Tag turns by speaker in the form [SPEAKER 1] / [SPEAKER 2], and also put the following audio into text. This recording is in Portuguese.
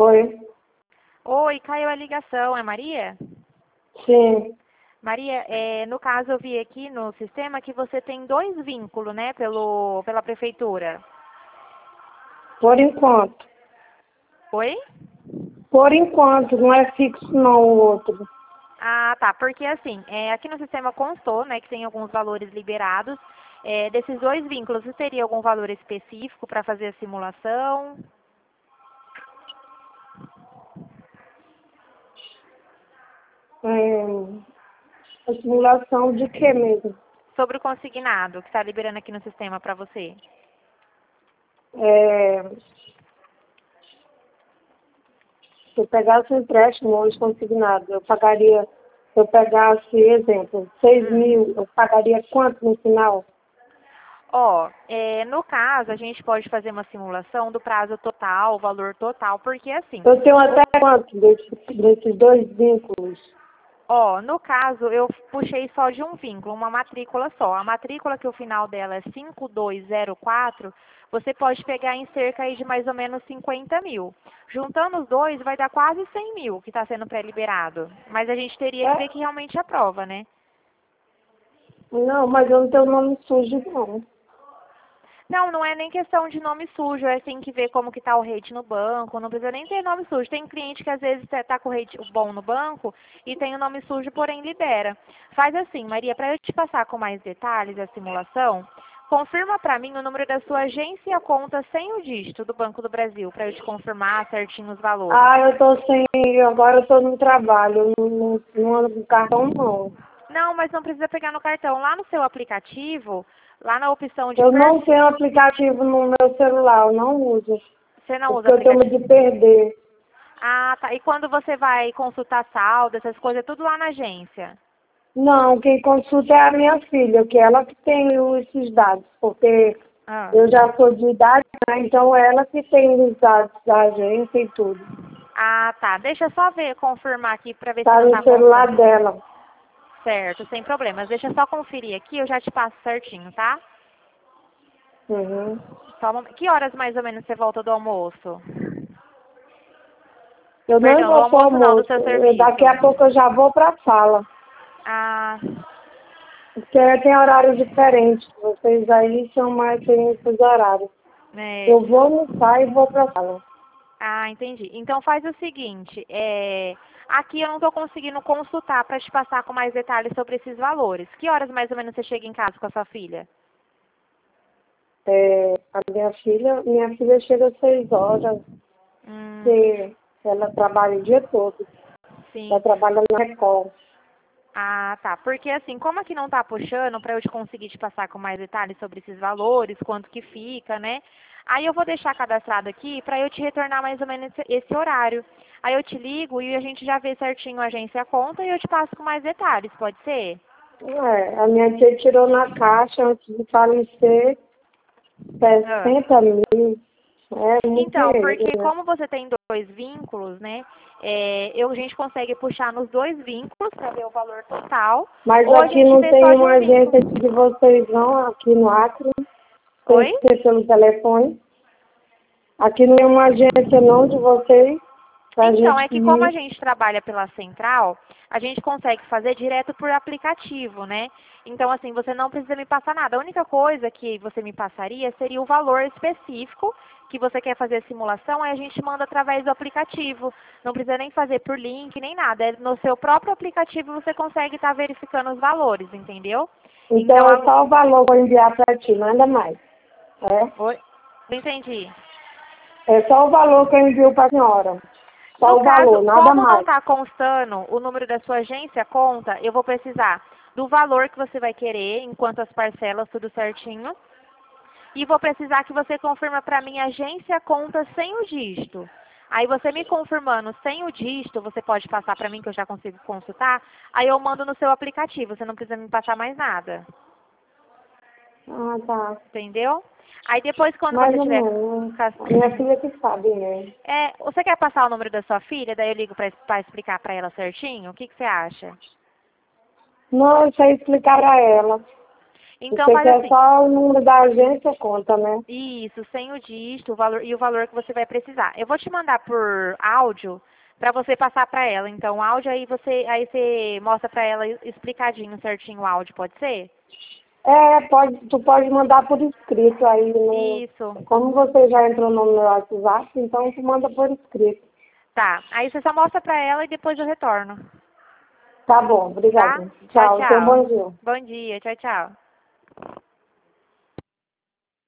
[SPEAKER 1] Oi.
[SPEAKER 2] Oi, caiu a ligação, é Maria?
[SPEAKER 1] Sim.
[SPEAKER 2] Maria, no caso eu vi aqui no sistema que você tem 2 vínculos, né, pela prefeitura.
[SPEAKER 1] Por enquanto.
[SPEAKER 2] Oi?
[SPEAKER 1] Por enquanto, não é fixo não o outro.
[SPEAKER 2] Ah, tá, porque assim, aqui no sistema constou, né, que tem alguns valores liberados. Desses 2 vínculos, você teria algum valor específico para fazer a simulação?
[SPEAKER 1] A simulação de quê mesmo?
[SPEAKER 2] Sobre o consignado que está liberando aqui no sistema para você.
[SPEAKER 1] É, se eu pegasse um empréstimo hoje consignado, se eu pegasse, exemplo, 6.000, eu pagaria quanto no final?
[SPEAKER 2] Ó, no caso, a gente pode fazer uma simulação do prazo total, valor total, porque assim,
[SPEAKER 1] Eu tenho até quanto desses dois vínculos?
[SPEAKER 2] ó, no caso, eu puxei só de um vínculo, uma matrícula só. A matrícula que o final dela é 5204, você pode pegar em cerca aí de mais ou menos 50 mil. Juntando os dois, vai dar quase 100 mil que está sendo pré-liberado. Mas a gente teria que ver
[SPEAKER 1] É?
[SPEAKER 2] que realmente aprova, né?
[SPEAKER 1] Não, mas eu não tenho nome sujo, não.
[SPEAKER 2] Não, não é nem questão de nome sujo, tem que ver como que tá o rate no banco, não precisa nem ter nome sujo. Tem cliente que às vezes tá com o rate bom no banco e tem o nome sujo, porém libera. Faz assim, Maria, para eu te passar com mais detalhes a simulação, confirma para mim o número da sua agência e a conta sem o dígito do Banco do Brasil, para eu te confirmar certinho os valores.
[SPEAKER 1] Ah, eu tô sem, agora eu tô no trabalho, não ando com cartão não.
[SPEAKER 2] Não, mas não precisa pegar no cartão. Lá no seu aplicativo, lá na opção de
[SPEAKER 1] Eu não
[SPEAKER 2] perfil,
[SPEAKER 1] tenho aplicativo no meu celular, eu não uso,
[SPEAKER 2] você não usa
[SPEAKER 1] porque eu tenho medo
[SPEAKER 2] aplicativo?
[SPEAKER 1] de perder.
[SPEAKER 2] Ah, tá. E quando você vai consultar saldo, essas coisas, é tudo lá na agência?
[SPEAKER 1] Não, quem consulta é a minha filha, que ela que tem esses dados, porque
[SPEAKER 2] Ah.
[SPEAKER 1] eu já sou de idade, né, então ela que tem os dados da agência e tudo.
[SPEAKER 2] Ah, tá. Deixa eu só ver, confirmar aqui pra ver se
[SPEAKER 1] Tá
[SPEAKER 2] não
[SPEAKER 1] no
[SPEAKER 2] tá
[SPEAKER 1] celular
[SPEAKER 2] constando.
[SPEAKER 1] dela.
[SPEAKER 2] Certo, sem problemas. Deixa eu só conferir aqui, eu já te passo certinho, tá?
[SPEAKER 1] Uhum.
[SPEAKER 2] Só um momento. Que horas mais ou menos você volta do almoço?
[SPEAKER 1] Eu não
[SPEAKER 2] Perdão, do
[SPEAKER 1] vou pro
[SPEAKER 2] almoço não, do
[SPEAKER 1] almoço,
[SPEAKER 2] seu
[SPEAKER 1] daqui
[SPEAKER 2] serviço.
[SPEAKER 1] a pouco eu já vou pra sala.
[SPEAKER 2] Ah,
[SPEAKER 1] Porque tem horário diferente. Vocês aí são mais tem esses horários.
[SPEAKER 2] né?
[SPEAKER 1] Eu vou almoçar e vou pra sala.
[SPEAKER 2] Ah, entendi. Então faz o seguinte, aqui eu não estou conseguindo consultar para te passar com mais detalhes sobre esses valores. Que horas mais ou menos você chega em casa com a sua filha?
[SPEAKER 1] A minha filha chega às 6 horas,
[SPEAKER 2] Hum,
[SPEAKER 1] porque ela trabalha o dia todo. Ela
[SPEAKER 2] sim.
[SPEAKER 1] trabalha na Record.
[SPEAKER 2] Ah, tá. Porque assim, como aqui não tá puxando para eu te conseguir te passar com mais detalhes sobre esses valores, quanto que fica, né? Aí eu vou deixar cadastrado aqui para eu te retornar mais ou menos esse horário. Aí eu te ligo e a gente já vê certinho a agência e a conta e eu te passo com mais detalhes, pode ser?
[SPEAKER 1] A minha tia tirou na caixa antes de falecer
[SPEAKER 2] Ah.
[SPEAKER 1] 60 mil. É muito
[SPEAKER 2] Então,
[SPEAKER 1] dinheiro,
[SPEAKER 2] porque
[SPEAKER 1] né?
[SPEAKER 2] como você tem 2 vínculos, né? A gente consegue puxar nos 2 vínculos para ver o valor total,
[SPEAKER 1] Mas
[SPEAKER 2] ou a
[SPEAKER 1] aqui
[SPEAKER 2] gente
[SPEAKER 1] não
[SPEAKER 2] vê
[SPEAKER 1] tem
[SPEAKER 2] só de
[SPEAKER 1] uma
[SPEAKER 2] um vínculo.
[SPEAKER 1] agência de vocês não, aqui no Acre. Tem
[SPEAKER 2] Oi?
[SPEAKER 1] que ser pelo telefone. Aqui não é uma agência não de vocês, pra
[SPEAKER 2] Então,
[SPEAKER 1] gente
[SPEAKER 2] é que como a
[SPEAKER 1] ir.
[SPEAKER 2] gente trabalha pela central, a gente consegue fazer direto por aplicativo, né? Então, assim, você não precisa me passar nada. A única coisa que você me passaria seria o valor específico que você quer fazer a simulação, aí a gente manda através do aplicativo. Não precisa nem fazer por link, nem nada. No seu próprio aplicativo você consegue estar verificando os valores, entendeu? Então,
[SPEAKER 1] Então é só o valor que eu enviar para ti, nada mais.
[SPEAKER 2] Oi? Não entendi.
[SPEAKER 1] É só o valor que eu envio para a senhora. Só
[SPEAKER 2] No
[SPEAKER 1] o valor,
[SPEAKER 2] caso,
[SPEAKER 1] nada
[SPEAKER 2] como não
[SPEAKER 1] mais.
[SPEAKER 2] está constando o número da sua agência conta, eu vou precisar do valor que você vai querer, enquanto as parcelas, tudo certinho. E vou precisar que você confirma para mim agência conta sem o dígito. Aí você me confirmando sem o dígito, você pode passar para mim que eu já consigo consultar. Aí eu mando no seu aplicativo, você não precisa me passar mais nada.
[SPEAKER 1] Ah, tá.
[SPEAKER 2] Entendeu? Aí depois quando
[SPEAKER 1] Mais
[SPEAKER 2] você
[SPEAKER 1] ou
[SPEAKER 2] tiver
[SPEAKER 1] menos. A minha filha que sabe, né?
[SPEAKER 2] você quer passar o número da sua filha? Daí eu ligo para explicar para ela certinho? O que você acha?
[SPEAKER 1] Não, eu sei explicar a ela.
[SPEAKER 2] Então
[SPEAKER 1] Você
[SPEAKER 2] faz
[SPEAKER 1] quer
[SPEAKER 2] assim.
[SPEAKER 1] só o número da agência, conta, né?
[SPEAKER 2] Isso, sem o dígito, o valor e o valor que você vai precisar. Eu vou te mandar por áudio para você passar para ela. Então, o áudio aí você mostra para ela explicadinho certinho o áudio, pode ser?
[SPEAKER 1] Tu pode mandar por escrito aí.
[SPEAKER 2] Isso.
[SPEAKER 1] Como você já entrou no meu WhatsApp, então tu manda por escrito.
[SPEAKER 2] Tá. Aí você só mostra para ela e depois eu retorno.
[SPEAKER 1] Tá bom,
[SPEAKER 2] Tá?
[SPEAKER 1] obrigada.
[SPEAKER 2] Tchau,
[SPEAKER 1] Tchau, tenha um
[SPEAKER 2] tchau.
[SPEAKER 1] bom dia.
[SPEAKER 2] Bom dia, tchau, tchau.